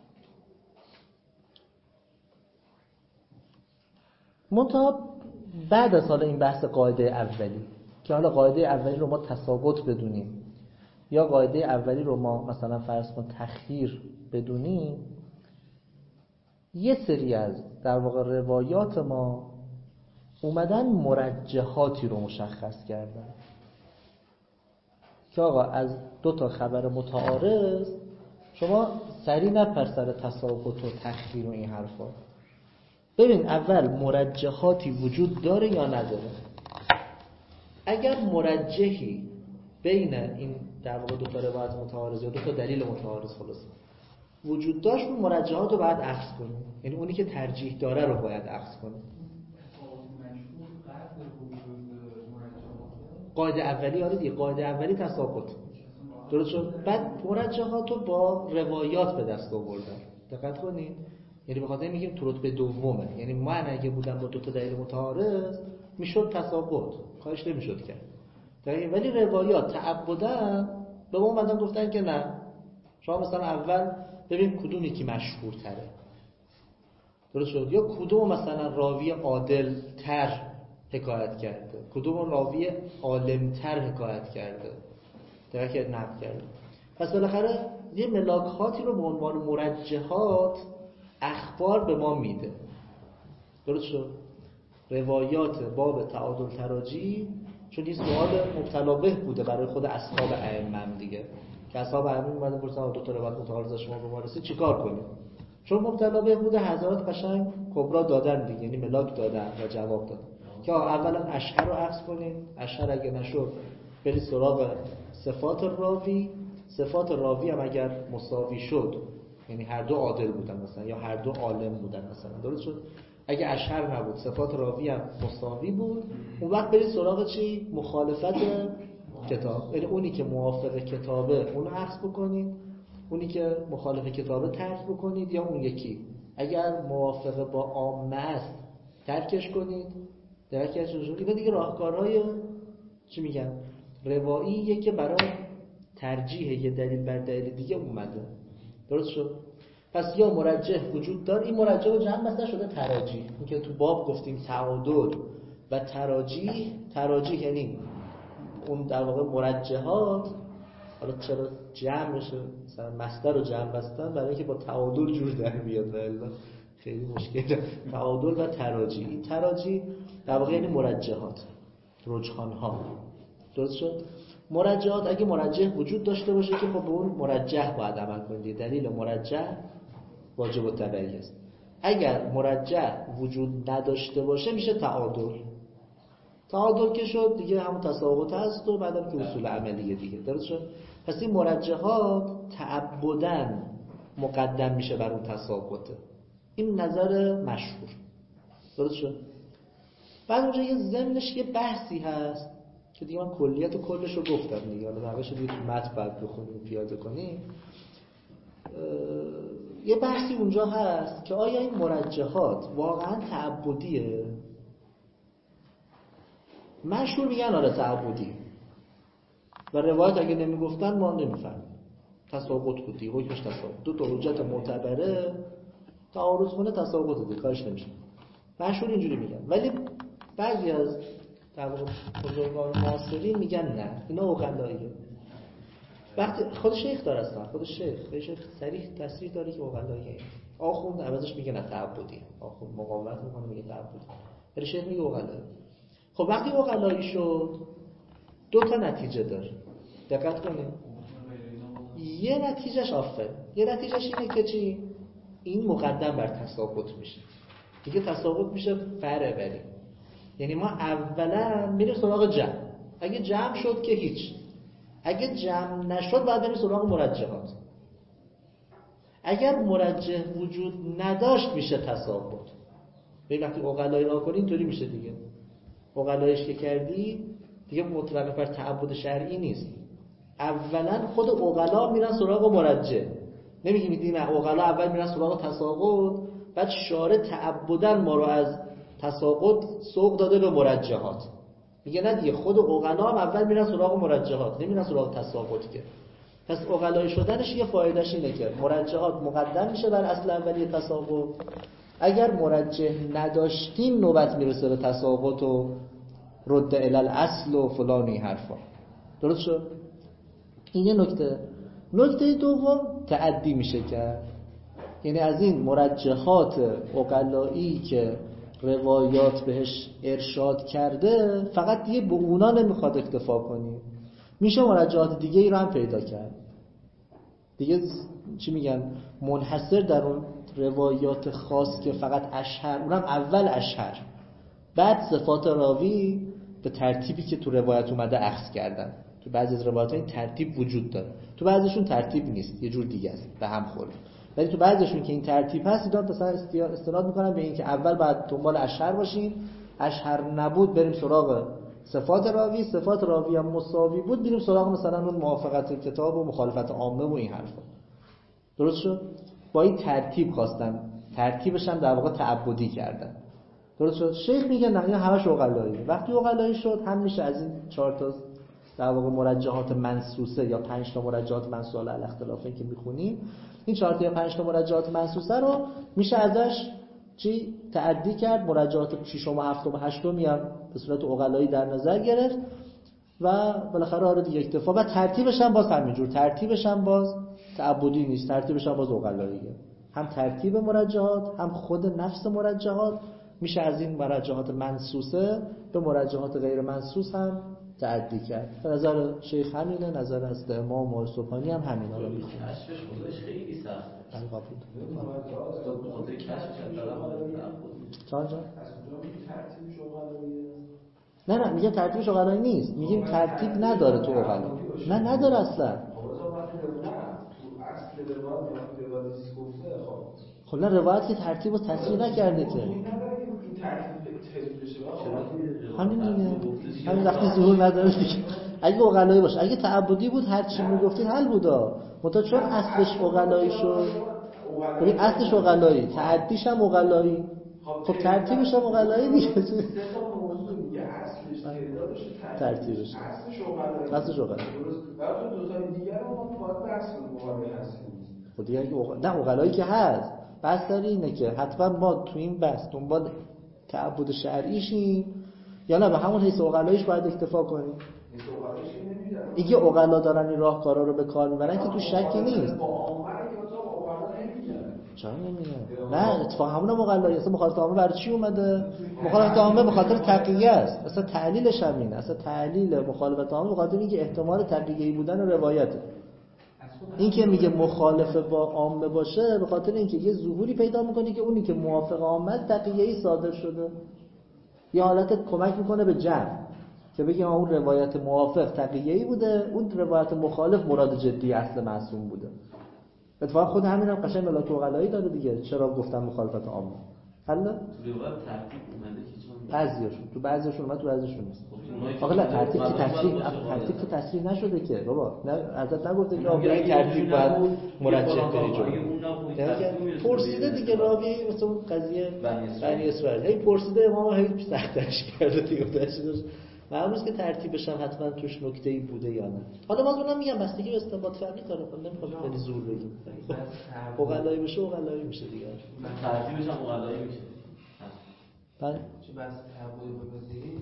منتها بعد از حالا این بحث قاعده اولی که حالا قاعده اولی رو ما تساقط بدونیم یا قاعده اولی رو ما مثلا فرض کن تخییر بدونیم، یه سری از در واقع روایات ما اومدن مرجحاتی رو مشخص کردن که آقا از دو تا خبر متعارض شما سری نپر سر تساقط و تخییر و این حرفا. ببین اول مرجحاتی وجود داره یا نداره. اگر مرجحی بین این در واقع دو تا روایت متعارض یا دو تا دلیل متعارض خلاص وجود داشت، اون مرجحات رو باید اخذ کنیم، یعنی اونی که ترجیح داره رو باید اخذ کنیم. قاعده اولی آره دیگه، قاعده اولی تساقط. درست شد؟ بعد مرجحات رو با روایات به دست آوردن. دقت کنین، یعنی به خاطر میگیم تو رتبه دومه، یعنی من اگه بودم با دو تا دلیل متعارض میشد تساقط، کارش نمیشد کرد. ولی روایات تعبدن به ما اومدن گفتن که نه، شما مثلا اول ببین کدومی که مشهورتره. درست شد؟ یا کدوم مثلا راوی عادل تر حکایت کرده، کدوم راوی عالم تر حکایت کرده، درکت نقل کرده. پس بالاخره یه ملاکاتی رو به عنوان مرجحات اخبار به ما میده. درست شد؟ روایات باب تعادل تراجی، چون این سوال مبتلا به بوده برای خود اصحاب ائمه دیگه، که اصحاب ائمه اومدن گفتن دو تا روایت متعارض شما به ما رسید چیکار کنیم؟ چون مبتلا به بوده حضرات قشنگ کبرا دادن دیگه، یعنی ملاک دادن و جواب دادن که اولا اشهر رو حفظ کنید، اشهر اگه نشد برید سراغ صفات راوی، صفات راوی هم اگر مساوی شد، یعنی هر دو عادل بودن مثلا یا هر دو عالم بودن مثلا، درست شد؟ اگه اشهر نبود صفات راوی هم مساوی بود، اون وقت برید سراغ چی؟ مخالفت کتاب، یعنی اونی که موافق کتابه اونو اخذ بکنید، اونی که مخالف کتابه ترک بکنید، یا اون یکی اگر موافق با عامه است ترکش کنید. درکش شد؟ اینا دیگه راهکارهای چی میگن؟ رواییه که برای ترجیح یه دلیل بر دلیل دیگه اومده. درست شد؟ پس یا مرجح وجود داره، این مرجح و جمع مثلا شده تراجیح. این که تو باب گفتیم تعادل و تراجیح یعنی اون در واقع مرجحات. حالا چرا جمع بشه؟ مثلا مصدر رو جمع بستن برای اینکه با تعادل جور در بیاد، والا خیلی مشکله. تعادل و تراجیح، این تراجیح در واقع یعنی مرجحات، رجحان ها. درست شد؟ مرجحات اگه مرجح وجود داشته باشه که خب به اون مرجح باید عمل کنید، دلیل مرجح واجب التبعیه است. اگر مرجح وجود نداشته باشه میشه تعادل. تعادل که شد دیگه همون تساقط هست و بعدم که اصول عملیه دیگه. درست شد؟ پس این مرجحات تعبداً مقدم میشه بر اون تساقطه. این نظر مشهور. درست شد؟ بعد اونجا یه ضمنش یه بحثی هست که دیگه من کلیت و کلش رو گفتم دیگه، حالا بقیه‌شو دیگه تو متن بعد بخونیم پیاده کنیم. یه بحثی اونجا هست که آیا این مرجحات واقعا تعبدیه؟ مشهور میگن آره تعبدی، و روایت اگه نمیگفتن ما نمیفهمیم. تساقط بود دیگه، حکمش تساقط. دو تا حجت معتبره تعارض کنه تساقط دیگه، کارش نمیشه. مشهور اینجوری میگن، ولی بعضی از در واقع بزرگان معاصرین میگن نه، اینا عقلاییه. وقتی خود شیخ داره اصلا، خود شیخ صریح تصریح داره که عقلاییه. آخوند عوضش میگه نه تعبدیه، آخوند مقاومت میکنه میگه تعبدی، ولی شیخ میگه عقلاییه. خب وقتی عقلایی شد دو تا نتیجه داره، دقت کنید. یه نتیجهش یه نتیجهش اینه که چی؟ این مقدم بر تساقط میشه دیگه، تساقط میشه فرع بری. یعنی ما اولا میریم سراغ جمع، اگه جمع شد که هیچ، اگه جمع نشد بعد بریم سراغ مرجحات. اگر مرجح وجود نداشت میشه تساقط. ببین وقتی عقلایی را کنی اینطوری میشه دیگه، عقلایش که کردی دیگه مطلق بر تعبد شرعی نیست. اولا خود عقلا میرن سراغ مرجح، نمیگی میدی نه، عقلا اول میرن سراغ تساقط، بعد شارع تعبداً ما رو از تساقط سوق داده به مرجحات. میگه نه دیگه، خود عقلا هم اول میرن سراغ مرجحات، نمیرن سراغ تساقط که. پس عقلایی شدنش یه فایدهش اینه که مرجحات مقدم میشه بر اصل اولی تساقط. اگر مرجح نداشتیم نوبت میرسه به تساقط و رد الی الاصل و فلانی حرفا. درست شد؟ این یه نکته. نکته دوم تعدی میشه کرد، یعنی از این مرجحات عقلایی که روایات بهش ارشاد کرده فقط دیگه به اونا نمیخواد اکتفا کنی، میشه مرجحات دیگه ای رو هم پیدا کرد دیگه. چی میگن؟ منحصر در اون روایات خاص که فقط اشهر، اونم اول اشهر بعد صفات راوی به ترتیبی که تو روایت اومده اخذ کردن. تو بعضی از روایات این ترتیب وجود داره، تو بعضیشون ترتیب نیست، یه جور دیگه است، به هم خورده. ولی تو بعضیشون که این ترتیب هست اینا مثلا استناد میکنن به این که اول بعد دنبال اشهر باشیم، اشهر نبود بریم سراغ صفات راوی، صفات راوی هم مساوی بود بریم سراغ مثلا اون موافقت کتاب و مخالفت عامه و این حرفا. درست شد؟ با این ترتیب خواستن، ترتیبش هم در واقع تعبدی کردن. درست شد؟ شیخ میگه نه، اینا همش عقلاییه. وقتی عقلایی شد هم میشه از این 4 تا در واقع مرجحات منصوصه یا 5 تا مرجحات منصوصه علی اختلافی که میخونیم، این 4 تا یا 5 تا مرجحات منصوصه رو میشه ازش چی تعدی کرد، مرجحات 6 و 7 و 8 هم به صورت عقلایی در نظر گرفت و بالاخره آره دیگه اکتفا. و ترتیبش هم باز همینجور، ترتیبش هم باز تعبدی نیست، ترتیبش هم باز عقلاییه. هم ترتیب مرجحات هم خود نفس مرجحات میشه از این مرجحات منصوصه به مرجحات غیر منصوص هم تعدی کرد. به نظر شیخ همینه، نظر از امام و صبحانی هم همینا رو میخونه. کشفش خودش خیلی سخته. البته تو خود کشفش چند جا؟ نه میگه ترتیبش عقلایی نیست، میگیم ترتیب نداره تو عقلا. نه نداره اصلا. خب نه، روایت که ترتیب رو تصریح نکرده که. همین دیگه، همین وقتی ظهور نداره دیگه. اگه عقلایی باشه، اگه تعبدی بود هر چی میگفتی حل بودا، منتها چون اصلش عقلایی شد، ببین اصلش عقلایی، تعدیش هم عقلایی، خب ترتیبش هم عقلایی دیگه. ترتیبش اصلش عقلایی. بعد دو تا دیگه رو ما باید بحث کنیم مقابل هستیم. خب دیگه نه عقلایی که هست، بحث داره اینه که حتما ما تو این بحث دنبال تعبد شرعیشیم یا نه به همون حیث عقلاییش باید اکتفا کنیم. دیگه عقلا دارن این راهکارا رو به کار میبرن که تو شکی نیست. چرا نمیگن؟ نه اتفاقا همون عقلایی اصلا مخالفت عامه برای چی اومده؟ مخالفت عامه به خاطر تقیه است. اصلا تعلیلش همینه. اصلا تعلیل مخالفت عامه به خاطر اینکه احتمال تقیه‌ای بودن روایته. این که میگه مخالف با عامه باشه به خاطر اینکه یه ظهوری پیدا میکنه که اونی که موافق عامه تقیه‌ای صادر شده، یه حالت کمک میکنه به جمع که بگیم اون روایت موافق تقیه‌ای بوده، اون روایت مخالف مراد جدی اصل معصوم بوده. اتفاقا خود همین هم قشنگ ملاک عقلایی داره دیگه. چرا گفتم مخالفت عامه؟ حالا تو روایت ترتیب اومده که چون بعضیاشون تو بعضیاشون اومد، تو بعضیاشون نیست. خب این آقا نه ترتیب که تصریح نشده که بابا نه ازت نگفته که آقا این ترتیب باید مرجح بری جلو. پرسیده دیگه راوی مثل اون قضیه بنی اسرائیل هی پرسیده امام هی سختش کرده دیگه داشت معلومه است که ترتیبش هم حتما توش نکته‌ای بوده یا نه. حالا باز اونم میگم بستگی به استنباط فقیه داره، نمیخوام خیلی زور بگیم. اوغلایی بشه اوغلایی میشه دیگه. ترتیبش هم اوغلایی میشه. بله. چه بس تعبدی بپذیرید؟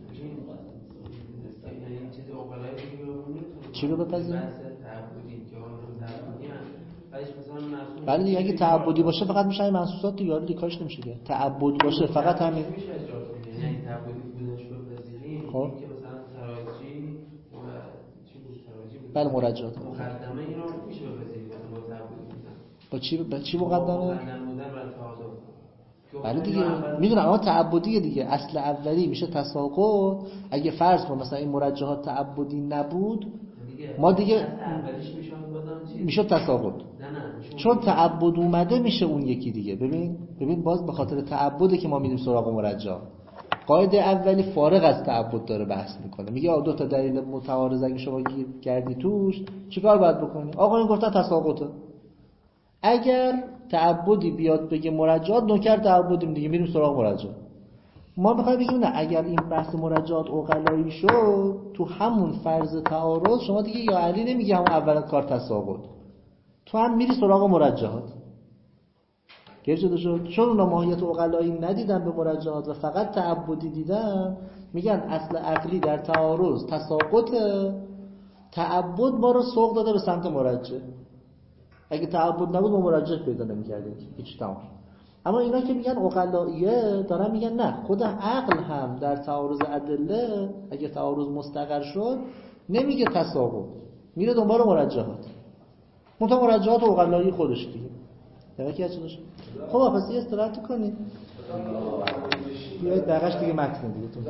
این چیز اوغلایی دیگه بمونه. چی رو بپذیرید؟ بس تعبدی که اون تعبدی هم بعدش مثلا معصوم. بله دیگه اگه تعبدی باشه فقط میشه این منصوصات دیگه دیگه کارش نمیشه که. تعبدی باشه فقط همین. میشه اجازه بدید. یعنی تعبدی بودنش بپذیرید. خب. که مثلا تراجی و چی بود تراجی بود. بله مرجعات. مقدمه اینو میشه بپذیرید مثلا با تعبدی بودن. با چی مقدمه؟ مقدم بودن بر تعادل. بله دیگه میدونم اما تعبدیه دیگه اصل اولی میشه تساقط. اگه فرض کن مثلا این مرجحات تعبدی نبود ما دیگه اولیش میشه تساقط. چون تعبد اومده میشه اون یکی دیگه. ببین باز به خاطر تعبده که ما میریم سراغ مرجح. قاعده اولی فارغ از تعبد داره بحث میکنه، میگه دو تا دلیل متعارض اگه شما گیر کردی توش چیکار باید بکنی؟ آقا این گفتن تساقطه. اگر تعبدی بیاد بگه مرجحات نوکر تعبدیم دیگه میریم سراغ مرجحات. ما میخوایم بگیم نه اگر این بحث مرجحات اوغلایی شد تو همون فرض تعارض شما دیگه یا علی نمیگی همون اول کار تساقط، تو هم میری سراغ مرجحات. گرچه شد چون اونا ماهیت اوغلایی ندیدن به مرجحات و فقط تعبدی دیدن میگن اصل عقلی در تعارض تساقط، تعبد ما رو سوق داده به سمت مرجح. اگه تعبد نبود ما مرجح پیدا نمی‌کردیم هیچ تمام. اما اینا که میگن عقلاییه دارن میگن نه خود عقل هم در تعارض ادله اگه تعارض مستقر شد نمیگه تساقط، میره دنبال مرجحات. مرجحات عقلایی خودش دیگه. درکی چیزش. خب پس یه استراحت کنید. بیاید دقیقاً دیگه متن دیگه تو.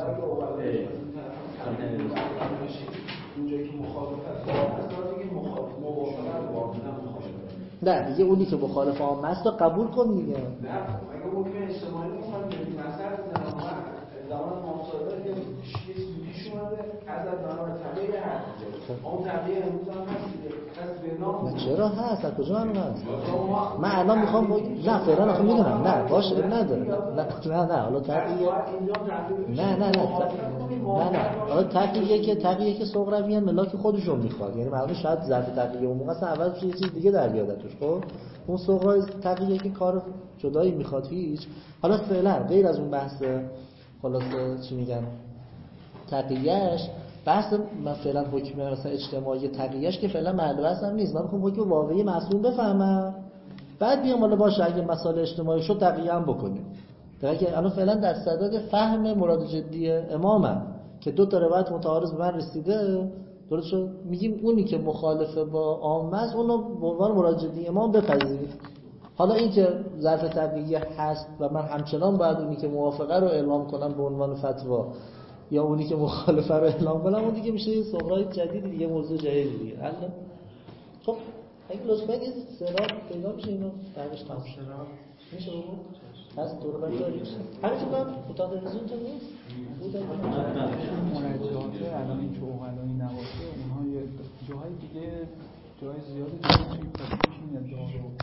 اونجایی که مخالفت اصلا دیگه موافقت نه دیگه اونی که مخالف عامه است قبول کن دیگه. نه اگه حکم اجتماعی میخواد بگیم مثلا زمان مصادره که پیش اومده حضرت برای طبیعه هست اون طبیعه امروز هم هست دیگه پس به نام چرا هست؟ از کجا هم هست؟ من الان میخوام نه فعلا آخه میدونم نه باشه نداره نه حالا تقیه نه حالا تقیه که صغروی ملاک خودشون میخواد، یعنی معلومه شاید ظرف تقیه اون موقع اصلا اول یه چیز دیگه در بیاد توش. خب اون صغرای تقیه که کار جدایی میخواد هیچ. حالا فعلا غیر از اون بحث خلاصه چی میگن تقیهش بحث من فعلا حکم مثلا اجتماعی تقیهش که فعلا محل بحث هم نیست. من میخوام حکم واقعی معصوم بفهمم بعد بیام حالا باشه اگه مسائل اجتماعی شد تقیه هم بکنیم. درکه الان فعلا در صدد فهم مراد جدی امامم که دو تا روایت متعارض به من رسیده درست شد میگیم اونی که مخالفه با عامه است اونو به عنوان مراد جدی امام بپذیرید. حالا این که ظرف تقیه هست و من همچنان باید اونی که موافقه رو اعلام کنم به عنوان فتوا یا اونی که مخالفه رو اعلام کنم اون دیگه میشه صغرای جدید دیگه موضوع جدید دیگه. خب اگه لطفاً یه سراب پیدا میشه اینو بعدش تموم شه میشه بود از دور بر داریم همین تو من اتاق رزون تو نیست بود مرجعات الان این که اوغلایی نباشه اونها یه جاهای دیگه جای زیادی دیگه توی پاسپیش این ادعا رو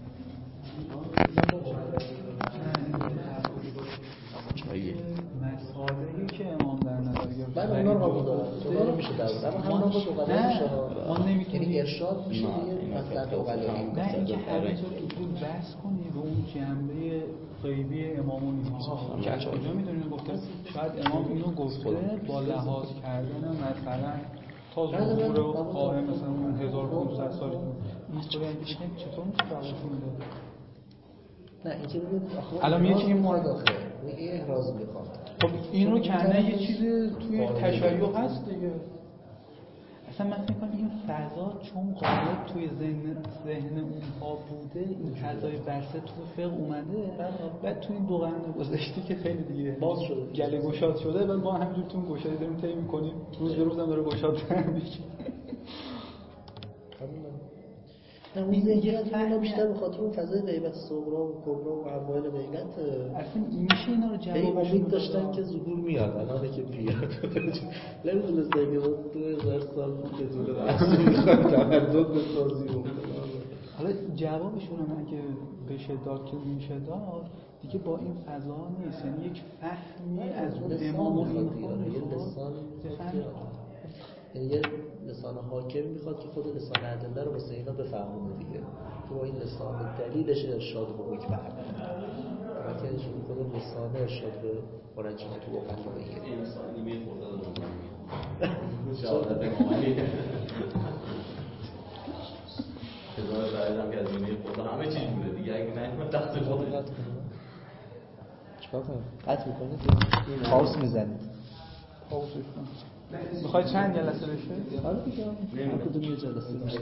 مسائلی که امام در نظر گرفت من اونا رو قبول دارم اونا رو میشه در اما همون باشه اوغلایی میشه ما نمیتونیم یعنی ارشاد میشه دیگه مطلب اوغلایی نه اینکه همینطور اصول بحث کنی رو اون جنبه غیبی امام و اینها که از کجا میدونیم گفته شاید امام اینو گفته با لحاظ کردن مثلا تا ظهور قائم مثلا اون 1500 سالی اینطوری اگه بگیم چطور میشه دعوتشون میده؟ نه اینکه بگید الان میگه که این مورد میگه احراز میخواد. خب این رو کنه یه چیز توی تشیع هست دیگه. اصلا من فکر کنم این فضا چون غالب توی ذهن اونها بوده این فضای بسته تو فقه اومده بعد توی این دو قرن گذشته که خیلی دیگه باز شده گله گشاد شده و ما همینجور تو اون گشادی داریم طی می‌کنیم روز به روز هم داره گشاد میشه. اون ذهنیت اینا بیشتر به خاطر اون فضای غیبت صغرا و کبرا و اوایل غیبت اصلا میشه اینا رو جوابشون امید داشتن که ظهور میاد الان که بیاد نمیدونستن که 2000 سال که طول اصلی میخواد تمدن بسازی و حالا جوابشون هم اگه بشه داد که میشه داد دیگه با این فضا نیست، یعنی یک فهمی از امام و اینها یه لسان حاکم میخواد که خود لسان ادله رو واسه اینا بفهمونه دیگه که با این لسان دلیلش ارشاد به حکم عمل که خود لسان ارشاد به مرجعات و قضاییه انسان نیمه خورده داره شهادت امامی هزار بعدم که از نیمه خورده همه چیز بوده دیگه اگه نه دست خودش چیکار کنیم؟ قطع میکنید؟ پاوس میزنید پاوسش کن میخوای چند جلسه بشه؟ حالا دیگه هر کدوم یه جلسه بشه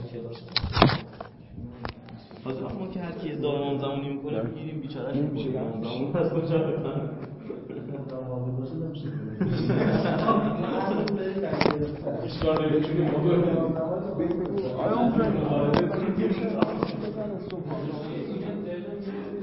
حاضر ما که هر کی ادعای امام زمانی میکنه بگیریم بیچارهش میکنیم امام زمانی از کجا بکنه اشکار نمیتونیم آیا اون